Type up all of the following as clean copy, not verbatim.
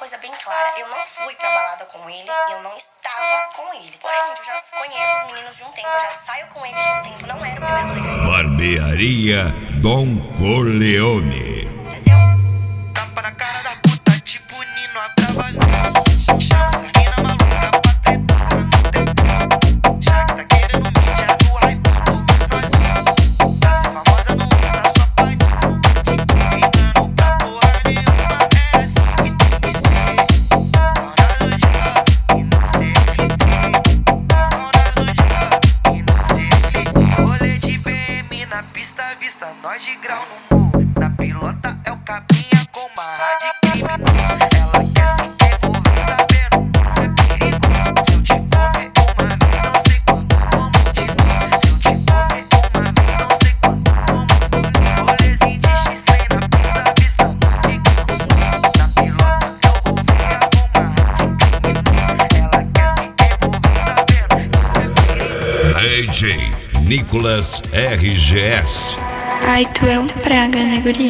coisa bem clara. Eu não fui pra balada com ele, eu não estava com ele. Porém, gente, eu já conheço os meninos de um tempo, eu já saio com eles de um tempo. Não era o primeiro rolê que eu... Barbearia Don Corleone. Entendeu? Tapa na cara da puta, tipo Nino Abravanel. Chama essa mina maluca pra tretar no tetão. Já que tá querendo mídia do hype do nós. Pra ser famosa no Insta só pra divulgar. Tipo, ligando pra porra nenhuma. É assim que tem que ser. Dona do dia e não CLT. Dona do dia e não CLT. Rolê de BM na pista, vista nós de grau no morro. Na pilota é o capinha com barra de criminoso. Ela quer se envolver sabendo que isso é perigoso. Se eu te comer uma vez, não sei quando, como de novo. Se eu te comer uma vez, não sei quando, como de rolezinho de X-Lane na pista, vista de grau. Na pilota é o golfinho com barra de criminoso. Ela quer se envolver sabendo que isso é perigoso. DJ Nicolas RGS. Ai, tu é um praga, né, guri?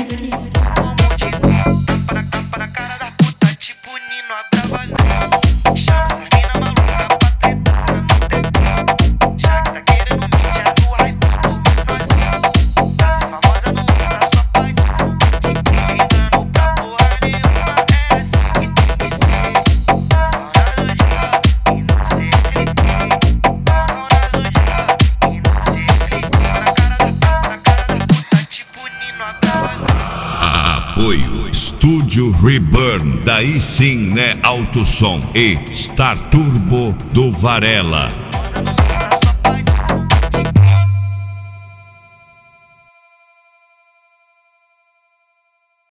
Tapa na cara da puta, tipo Nino Abravanel. Chama essa mina maluca pra tretar no tetão. Já que tá querendo mídia do hype do nós. Pra ser famosa no Insta só pra divulgar. Tipo, ligando pra porra nenhuma. É assim que tem que ser. Dona do dia e não CLT. Dona do dia e não CLT. Tapa na cara da puta, tipo Nino Abravanel. Apoio Estúdio Reburn, daí sim, né? Alto Som e Star Turbo do Varela.